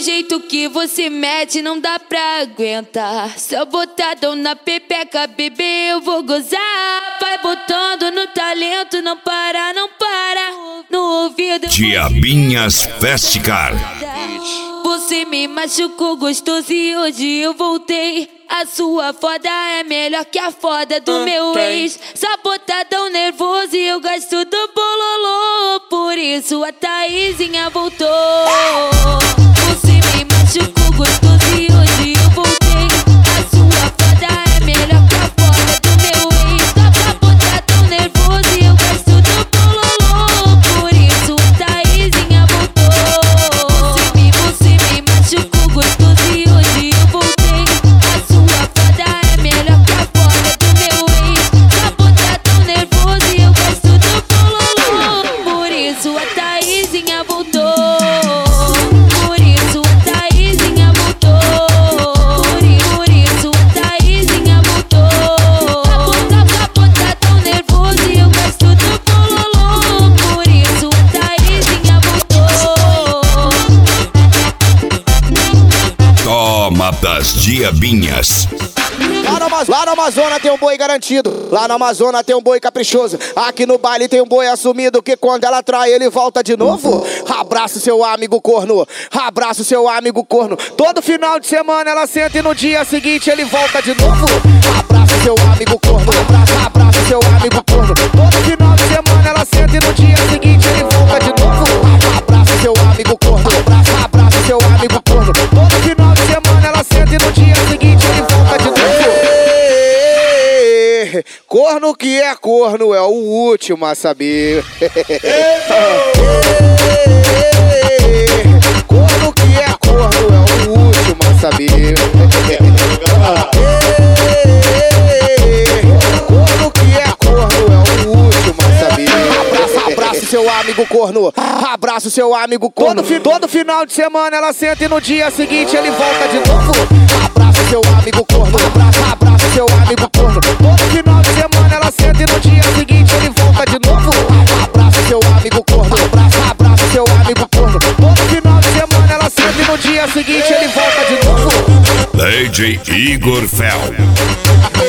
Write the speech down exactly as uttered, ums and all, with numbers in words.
jeito que você mete não dá pra aguentar. Só botadão na pepeca, bebê, eu vou gozar. Vai botando no talento, não para, não para. No ouvido Diabinhas Festicar. Você me machucou gostoso e hoje eu voltei. A sua foda é melhor que a foda do uh, meu tem. ex. Só botadão nervoso e eu gasto do bololô. Por isso a Thaisinha voltou. Você me machucou gostoso e hoje eu voltei. A sua foda é melhor que a foda do meu ex. Só botadão nervoso e eu gasto do bololô. Por isso a Thaisinha voltou. Você me, você me machucou gostoso e hoje eu voltei. Das Diabinhas. Lá no, lá no Amazonas tem um boi garantido. Lá no Amazonas tem um boi caprichoso. Aqui no baile tem um boi assumido que quando ela trai ele volta de novo. Abraço seu amigo corno. Abraço seu amigo corno. Todo final de semana ela senta e no dia seguinte ele volta de novo. Abraço seu amigo corno. Abraço, abraço seu amigo corno. Todo final de semana ela senta e no dia seguinte ele volta de novo. Abraço seu amigo corno. Abraço, abraço seu amigo corno. Todo final de semana ela senta e no dia seguinte ele volta de novo. Corno que é corno é o último a saber. Corno que é corno é o último a saber. Corno que é corno é o último a saber. Abraço, abraço seu amigo corno. Abraço seu amigo corno. Todo, todo final de semana ela senta e no dia seguinte ele volta de novo. Abraço seu amigo corno. Abraço, abraço seu amigo corno. Todo final de semana ela senta e no dia seguinte ele volta de novo. Abraço seu amigo corno. Abraço, abraço seu amigo corno. Todo final de semana ela senta e no dia seguinte ele volta de novo. D J Igor Fel.